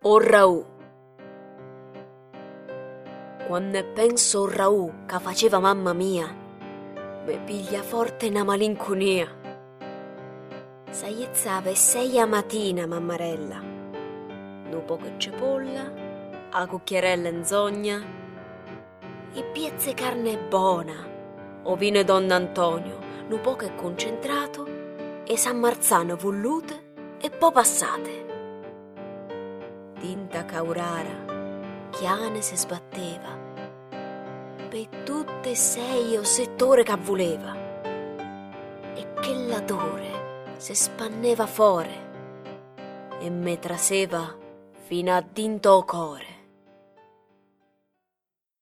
O Raù. Quando penso a Raù che faceva mamma mia, mi piglia forte una malinconia. S'aizzava e 6 a mattina, mammarella. Dopo che cipolla, a cucchiarella inzogna, e piezze carne buona, o vino Don Antonio, un poco è concentrato, e San Marzano vollute e poi passate. Tinta caurara, chiane si sbatteva, per tutte 6 o 7 ore che voleva, e che l'adore si spanneva fuori e me traseva fino a dinto core.